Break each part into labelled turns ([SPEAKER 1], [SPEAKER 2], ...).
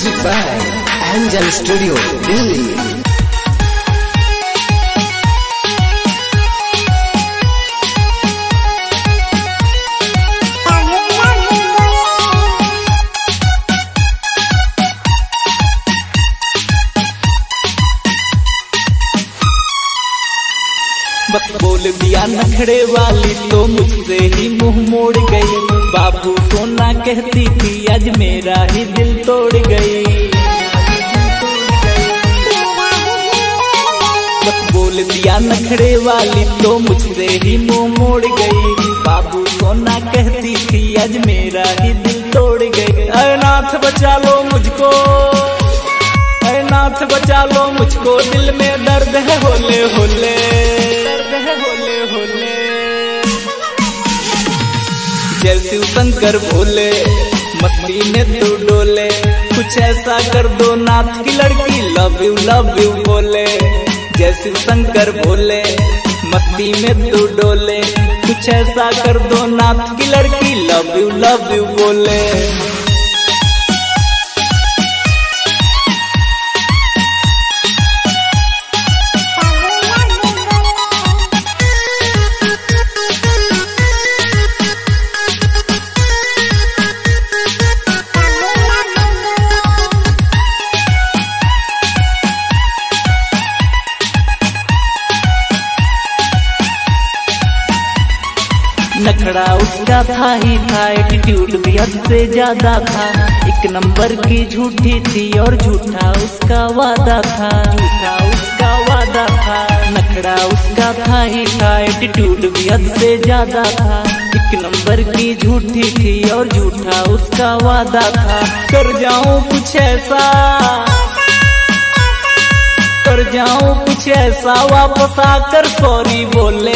[SPEAKER 1] Music by Angel Studio, Delhi.
[SPEAKER 2] बस बोल दिया नखड़े वाली तो मुझसे ही मुंह मोड़ गई। बाबू सोना कहती थी आज मेरा ही दिल तोड़ गई। बस बोल दिया नखड़े वाली तो मुझसे ही मुंह मोड़ गई। बाबू सोना कहती थी आज मेरा ही दिल तोड़ गई। अरे नाथ बचा लो मुझको, अरे नाथ बचा लो मुझको, दिल में दर्द है होले होले, दर्द है होले होले। जय शिव शंकर भोले मस्ती में तू डोले, कुछ ऐसा कर दो नाथ की लड़की लव यू बोले। जय शिव शंकर भोले मस्ती में तू डोले, कुछ ऐसा कर दो नाथ की लड़की लव यू बोले। नखड़ा उसका था ही था, एटीट्यूड भी हद से ज्यादा था। एक नंबर की झूठी थी और झूठा उसका वादा था, झूठा उसका वादा था। नखड़ा उसका था ही था, एटीट्यूड भी हद से ज्यादा था। एक नंबर की झूठी थी और झूठा उसका वादा था। कर जाऊं कुछ ऐसा, कर जाऊं कुछ ऐसा, वापस आकर सॉरी बोले।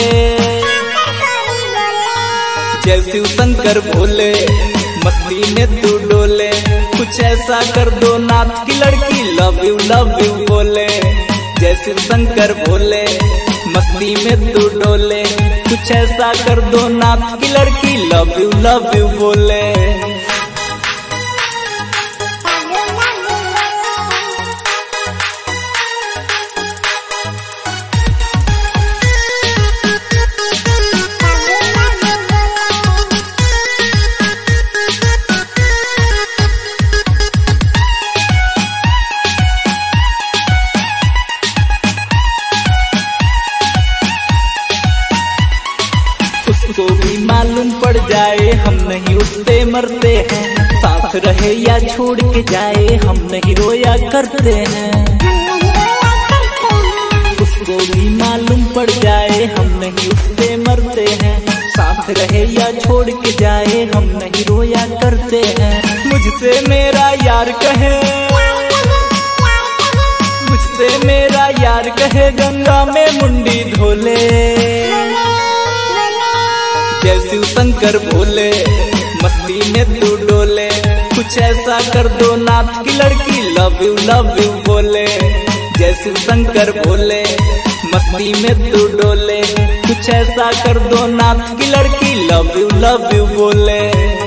[SPEAKER 2] जय शिव शंकर भोले मस्ती में तू डोले, कुछ ऐसा कर दो नाथ की लड़की लव यू बोले। जय शिव शंकर भोले मस्ती में तू डोले, कुछ ऐसा कर दो नाथ की लड़की लव यू बोले। उसको भी मालूम पड़ जाए हम नहीं उससे मरते हैं, साथ रहे या छोड़ के जाए हम नहीं रोया करते हैं। उसको भी मालूम पड़ जाए हम नहीं उससे मरते हैं, साथ रहे या छोड़ के जाए हम नहीं रोया करते हैं। मुझसे मेरा यार कहे, मुझसे मेरा यार कहे गंगा में मुंडी धोले। जय शिव शंकर भोले मस्ती में तू डोले, कुछ ऐसा कर दो नाथ की लड़की लव यू बोले। जय शिव शंकर भोले मस्ती में तू डोले, कुछ ऐसा कर दो नाथ की लड़की लव यू बोले।